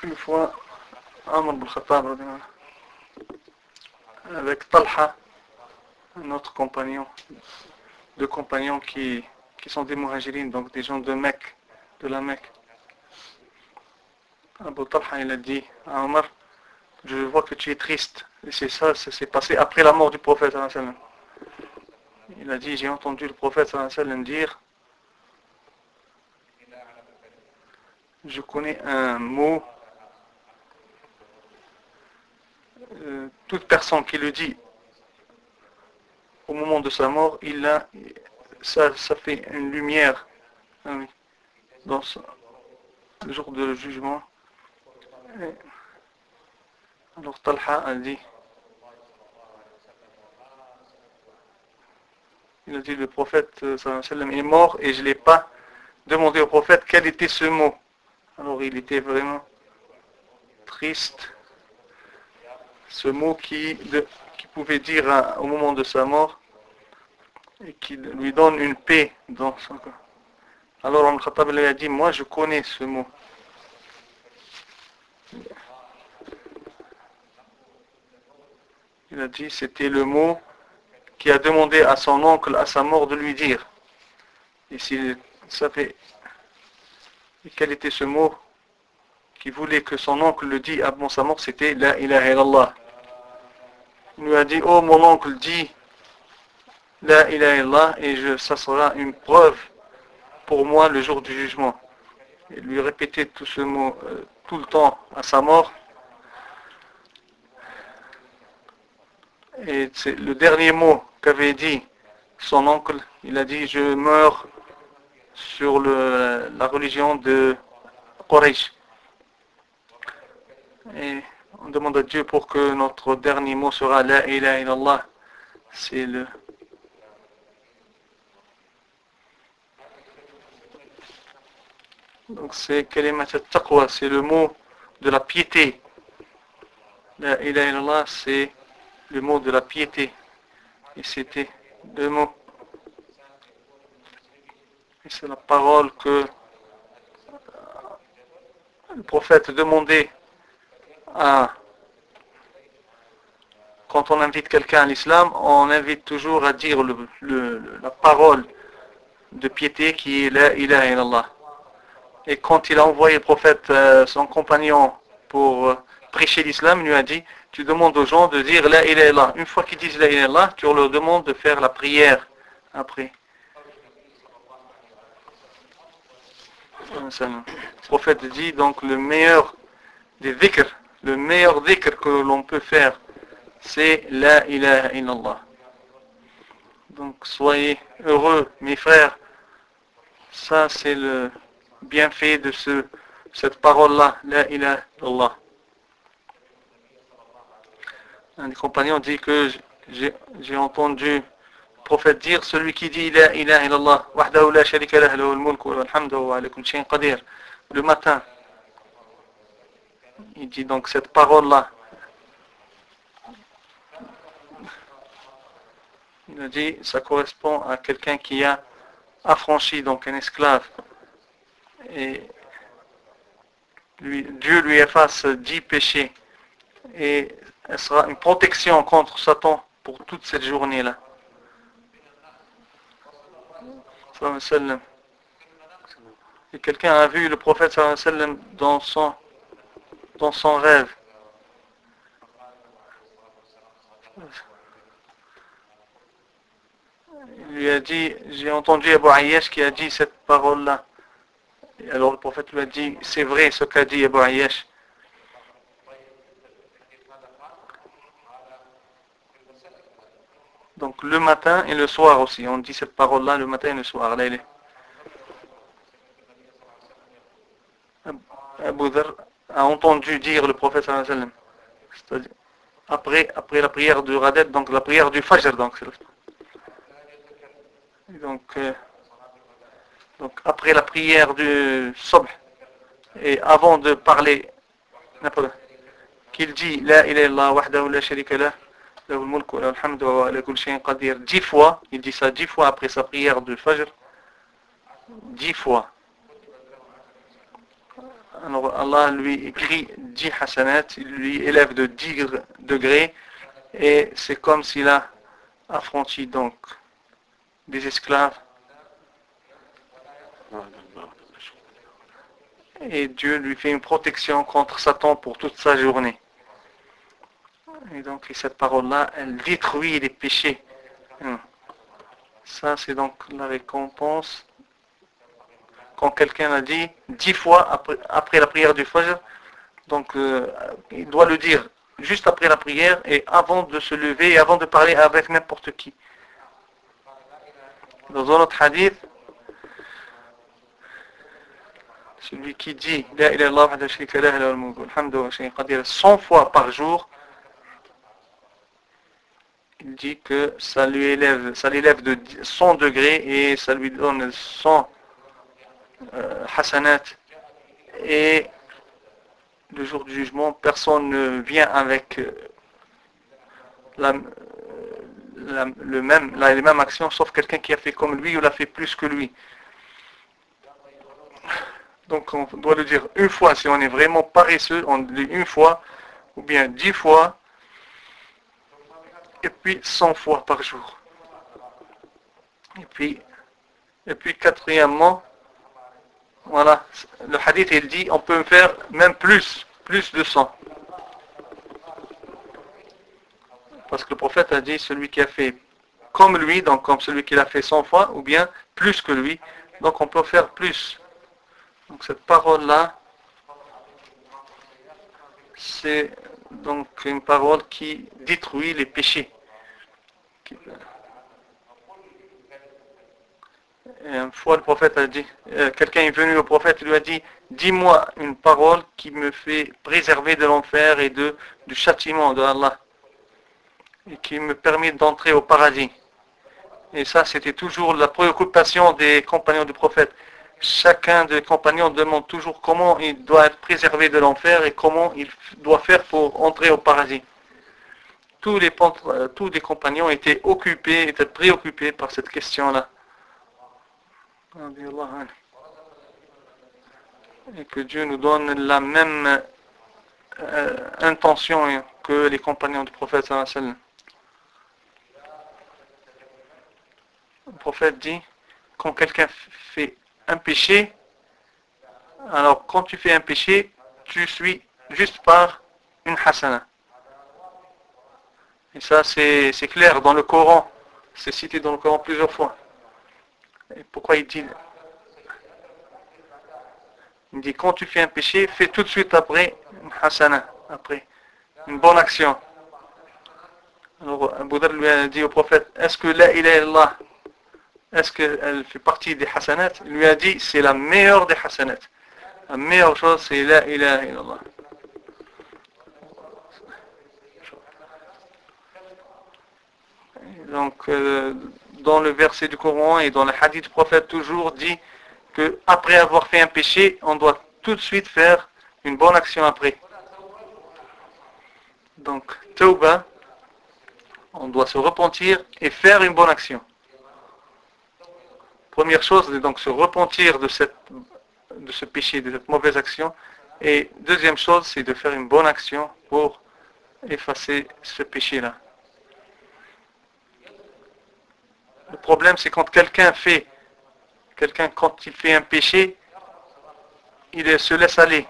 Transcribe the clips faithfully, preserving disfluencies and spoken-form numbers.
Une fois, Amr ibn Khattab, avec Talha, un autre compagnon, deux compagnons qui, qui sont des muhajirines, donc des gens de Mecque, de la Mecque. Abu Talha, il a dit à Omar, je vois que tu es triste. Et c'est ça, ça s'est passé après la mort du prophète. Il a dit, j'ai entendu le prophète dire, je connais un mot, euh, toute personne qui le dit au moment de sa mort, il a, ça, ça fait une lumière hein, dans ce, le jour de jugement. Et alors Talha a dit, il a dit le prophète sallallahu alayhi wa sallam est mort et je ne l'ai pas demandé au prophète quel était ce mot. Alors il était vraiment triste. Ce mot qui, de, qui pouvait dire à, au moment de sa mort et qui lui donne une paix dans son corps. Alors Omar Khattab lui a dit, moi je connais ce mot. Il a dit, c'était le mot qui a demandé à son oncle à sa mort de lui dire. Et s'il savait et quel était ce mot qui voulait que son oncle le dise avant sa mort, c'était La ilaha illallah. Il lui a dit, oh mon oncle, dis La ilaha illallah et je, ça sera une preuve pour moi le jour du jugement. Et lui répétait tout ce mot euh, tout le temps à sa mort. Et c'est le dernier mot qu'avait dit son oncle. Il a dit, je meurs sur le, la religion de Quraysh. Et on demande à Dieu pour que notre dernier mot sera La ilaha illallah. C'est le donc c'est kalimat al-taqwa, c'est le mot de la piété. La ilaha illallah, c'est le mot de la piété. Et c'était deux mots. Et c'est la parole que le prophète demandait à quand on invite quelqu'un à l'islam, on invite toujours à dire le, le, la parole de piété qui est La ilaha illallah. Et quand il a envoyé le prophète, euh, son compagnon, pour euh, prêcher l'islam, il lui a dit, tu demandes aux gens de dire La ilaha illallah. Une fois qu'ils disent La ilaha illallah, tu leur demandes de faire la prière après. Le prophète dit donc le meilleur des dhikr, le meilleur dhikr que l'on peut faire, c'est La ilaha illallah. Donc soyez heureux, mes frères. Ça c'est le bienfait de ce, cette parole-là, La ilaha illallah. Un des compagnons dit que j'ai, j'ai entendu le prophète dire, celui qui dit La ilaha illallah, wahdahu la sharika lah, lahul mulku wal hamdu wa ala kulli shay'in qadir, le matin. Il dit donc cette parole-là. Il a dit, ça correspond à quelqu'un qui a affranchi, donc un esclave. Et lui, Dieu lui efface dix péchés. Et elle sera une protection contre Satan pour toute cette journée-là. Et quelqu'un a vu le prophète dans son, dans son rêve. Il lui a dit, j'ai entendu Abu Ayyash qui a dit cette parole-là. Et alors le prophète lui a dit, c'est vrai ce qu'a dit Abu Ayyash. Donc le matin et le soir aussi, on dit cette parole-là le matin et le soir. Là, il est. Abu Dharr a entendu dire le prophète sallallahu alayhi wa sallam. C'est-à-dire, après, après la prière du Radet, donc la prière du Fajr, donc c'est le... Donc, euh, donc après la prière du Subh et avant de parler qu'il dit La ilaha illallah wahdahu la sharika lah lahul mulku wa lahul hamdu wa ala kulli shay'in qadir dix fois, il dit ça dix fois après sa prière du Fajr, dix fois. alors Allah lui écrit dix hasanat, il lui élève de dix degrés, et c'est comme s'il a affranchi donc des esclaves. Et Dieu lui fait une protection contre Satan pour toute sa journée. Et donc cette parole-là, elle détruit les péchés. Ça, c'est donc la récompense. Quand quelqu'un a dit dix fois après, après la prière du Fajr, donc euh, il doit le dire juste après la prière et avant de se lever et avant de parler avec n'importe qui. Dans un autre hadith, celui qui dit La ilaha illallah wahdahu la sharika lahu lahul mulku wal hamdu wa huwa qadir cent fois par jour, il dit que ça lui élève, ça l'élève de cent degrés et ça lui donne cent euh, hasanat. Et le jour du jugement, personne ne vient avec la, la, le même, la, les mêmes actions, sauf quelqu'un qui a fait comme lui ou l'a fait plus que lui. Donc on doit le dire une fois, si on est vraiment paresseux, on le dit une fois, ou bien dix fois, et puis cent fois par jour. Et puis, et puis quatrièmement, voilà, le hadith il dit, on peut faire même plus, plus de cent. Parce que le prophète a dit, celui qui a fait comme lui, donc comme celui qui l'a fait cent fois, ou bien plus que lui, donc on peut faire plus. Donc cette parole-là, c'est donc une parole qui détruit les péchés. Et une fois le prophète a dit, euh, quelqu'un est venu au prophète et lui a dit, dis-moi une parole qui me fait préserver de l'enfer et de, du châtiment de Allah, et qui me permet d'entrer au paradis. Et ça, c'était toujours la préoccupation des compagnons du prophète. Chacun des compagnons demande toujours comment il doit être préservé de l'enfer et comment il doit faire pour entrer au paradis. Tous les, tous les compagnons étaient occupés, étaient préoccupés par cette question-là. Et que Dieu nous donne la même euh, intention que les compagnons du prophète sallallahu alayhi wa sallam. Le prophète dit, quand quelqu'un fait un péché, alors quand tu fais un péché, tu suis juste par une hasana. Et ça c'est, c'est clair dans le Coran, c'est cité dans le Coran plusieurs fois. Et pourquoi il dit Il dit quand tu fais un péché, fais tout de suite après une hasana, après une bonne action. Alors Abu Dharr lui a dit au prophète, est-ce que la ilaha illallah, est-ce qu'elle fait partie des hasanat? Il lui a dit, c'est la meilleure des hasanat. La meilleure chose, c'est la ilaha illallah. Donc, euh, dans le verset du Coran et dans le hadith du prophète, toujours dit que après avoir fait un péché, on doit tout de suite faire une bonne action après. Donc, tawbah, on doit se repentir et faire une bonne action. Première chose, c'est donc se repentir de, cette, de ce péché, de cette mauvaise action. Et deuxième chose, c'est de faire une bonne action pour effacer ce péché-là. Le problème, c'est quand quelqu'un fait, quelqu'un quand il fait un péché, il se laisse aller.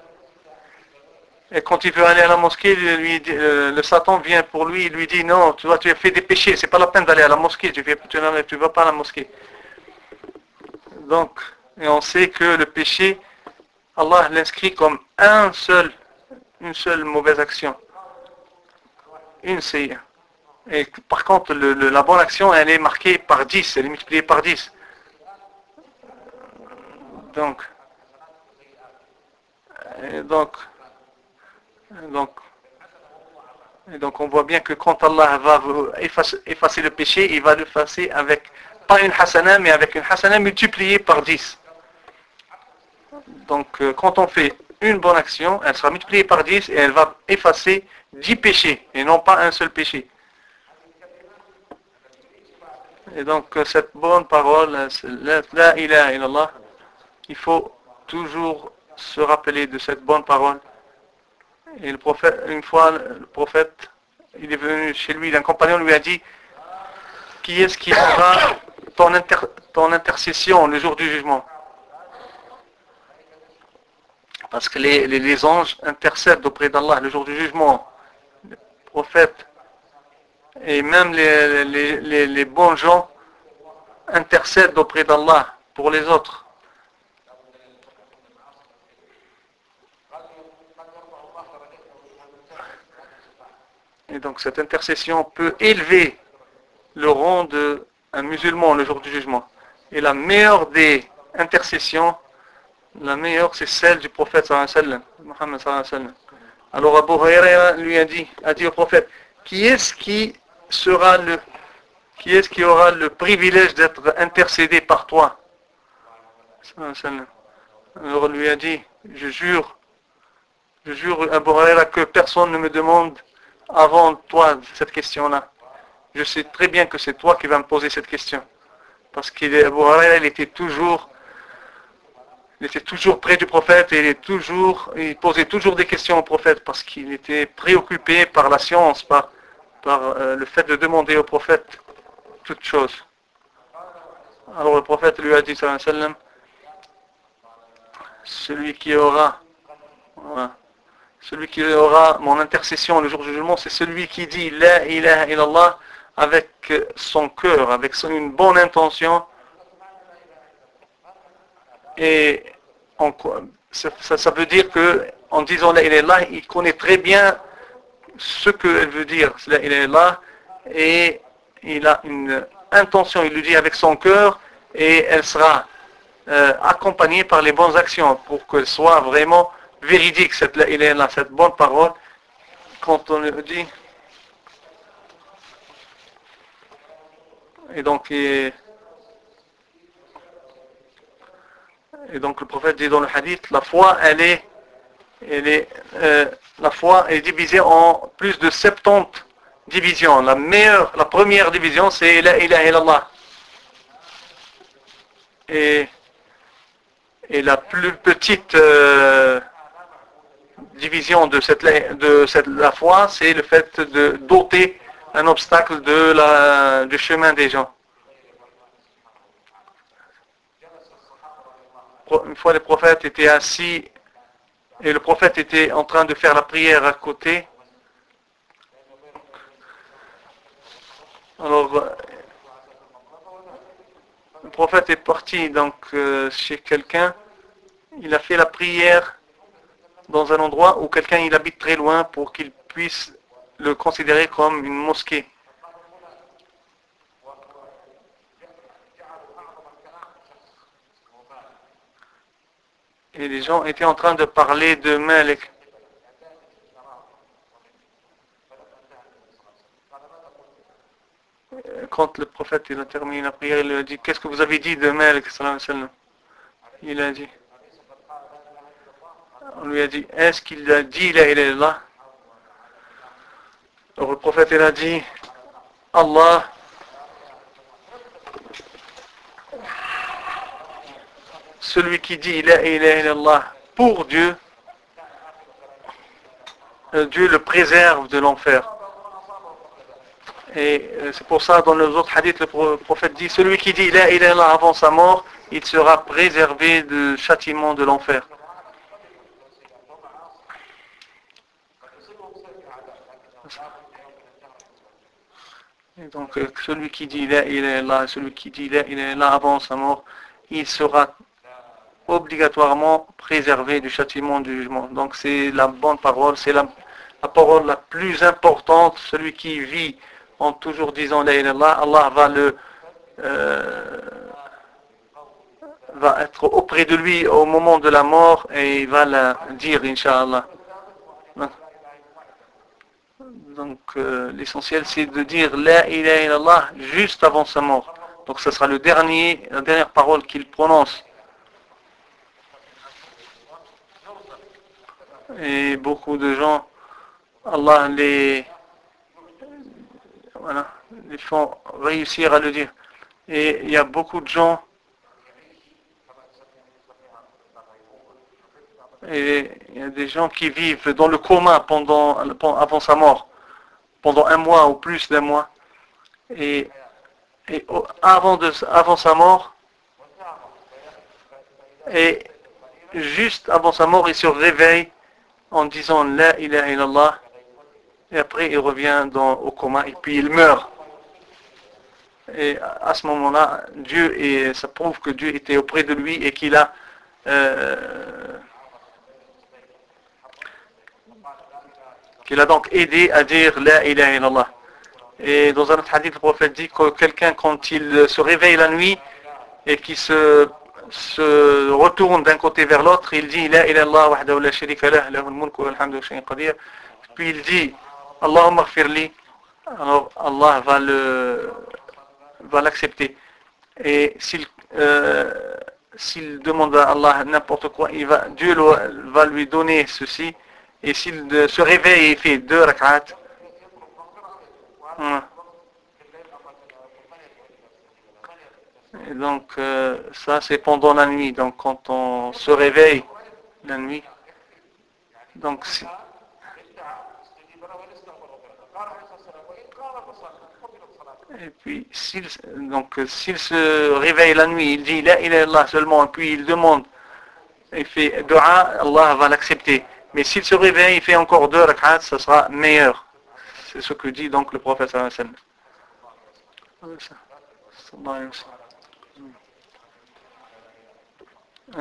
Et quand il veut aller à la mosquée, lui, euh, le Satan vient pour lui, il lui dit non, tu vois, tu as fait des péchés, c'est pas la peine d'aller à la mosquée, tu ne tu, tu vas pas à la mosquée. Donc, et on sait que le péché, Allah l'inscrit comme un seul, une seule mauvaise action. Une c'est. Et par contre, le, le, la bonne action, elle est marquée par dix, elle est multipliée par dix. Donc, et donc, donc, et donc on voit bien que quand Allah va effacer, effacer le péché, il va l'effacer avec, pas une hasana, mais avec une hasana multipliée par dix. Donc, quand on fait une bonne action, elle sera multipliée par dix et elle va effacer dix péchés, et non pas un seul péché. Et donc cette bonne parole, la ilaha illallah, il faut toujours se rappeler de cette bonne parole. Et le prophète, une fois, le prophète, il est venu chez lui, un compagnon lui a dit, qui est-ce qui fera ton, inter, ton intercession le jour du jugement? Parce que les, les, les anges intercèdent auprès d'Allah le jour du jugement. Les prophètes et même les, les, les, les bons gens intercèdent auprès d'Allah pour les autres. Et donc cette intercession peut élever le rang d'un musulman le jour du jugement. Et la meilleure des intercessions, la meilleure, c'est celle du prophète sallallahu alayhi wa sallam, Muhammad sallallahu alayhi wa sallam. Alors Abu Huraira lui a dit, a dit au prophète, qui est-ce qui sera le, qui est-ce qui aura le privilège d'être intercédé par toi? Alors lui a dit, je jure, je jure Abu Huraira que personne ne me demande avant toi cette question-là. Je sais très bien que c'est toi qui vas me poser cette question. Parce qu'Abu Huraira, il était toujours, il était toujours près du prophète et il, est toujours, il posait toujours des questions au prophète parce qu'il était préoccupé par la science, par, par euh, le fait de demander au prophète toutes choses. Alors le prophète lui a dit, sallallahu alayhi wa sallam, celui qui aura, voilà, celui qui aura mon intercession le jour du jugement, c'est celui qui dit La ilaha illallah avec son cœur, avec son, une bonne intention. Et on, ça, ça veut dire que en disant La ilaha illallah, il connaît très bien ce qu'elle veut dire, La ilaha illallah, et il a une intention, il le dit avec son cœur, et elle sera euh, accompagnée par les bonnes actions pour qu'elle soit vraiment véridique, cette La ilaha illallah, cette bonne parole. Quand on le dit, et donc, et, et donc le prophète dit dans le hadith, la foi, elle est, elle est, euh, la foi est divisée en plus de soixante-dix divisions. La meilleure, la première division, c'est la ilaha illallah. Et, et la plus petite euh, division de cette, de cette la foi, c'est le fait de d'ôter un obstacle de la, du chemin des gens. Une fois, les prophètes étaient assis et le prophète était en train de faire la prière à côté. Alors, le prophète est parti donc euh, chez quelqu'un. Il a fait la prière dans un endroit où quelqu'un il habite très loin pour qu'il puisse le considérer comme une mosquée. Et les gens étaient en train de parler de Malik. Quand le prophète il a terminé la prière, il lui a dit, qu'est-ce que vous avez dit de Malik? Il a dit, on lui a dit, est-ce qu'il a dit la ilaha illallah? Alors le prophète il a dit, Allah celui qui dit la ilaha illallah pour Dieu, Dieu le préserve de l'enfer. Et c'est pour ça dans les autres hadiths le prophète dit, celui qui dit la ilaha illallah avant sa mort, il sera préservé du châtiment de l'enfer. Et donc celui qui dit la ilaha illallah, celui qui dit la ilaha illallah avant sa mort, il sera obligatoirement préservé du châtiment du jugement. Donc c'est la bonne parole, c'est la, la parole la plus importante. Celui qui vit en toujours disant la ilaha illallah, Allah va le euh, va être auprès de lui au moment de la mort et il va la dire Inch'Allah. Donc euh, l'essentiel c'est de dire la ilaha illallah juste avant sa mort. Donc ce sera le dernier, la dernière parole qu'il prononce. Et beaucoup de gens, Allah les, voilà, les font réussir à le dire. Et il y a beaucoup de gens Et il y a des gens qui vivent dans le coma pendant, avant sa mort, pendant un mois ou plus d'un mois. Et, et avant, de, avant sa mort, et juste avant sa mort, il se réveille en disant La ilaha illallah, et après il revient dans, au coma, et puis il meurt. Et à ce moment-là, Dieu, et ça prouve que Dieu était auprès de lui et qu'il a euh, qu'il a donc aidé à dire La ilaha illallah. Et dans un autre hadith, le prophète dit que quelqu'un, quand il se réveille la nuit et qu'il se, se retourne d'un côté vers l'autre, il dit La ilaha illallah wahdahu la sharika lah, lahul mulku wal hamdu wa shay'in qadir. Puis il dit Allahumma ighfirli. Alors Allah va le va l'accepter. Et s'il euh, s'il demande à Allah n'importe quoi, il va, Dieu va lui donner ceci. Et s'il se réveille et fait deux rak'at, et donc euh, ça c'est pendant la nuit. Donc quand on se réveille la nuit, donc si, et puis s'il donc s'il se réveille la nuit, il dit la ilaha illallah seulement, et puis il demande, il fait dua, Allah va l'accepter. Mais s'il se réveille, il fait encore deux rak'at, ça sera meilleur. C'est ce que dit donc le prophète sallallahu alayhi wa sallam.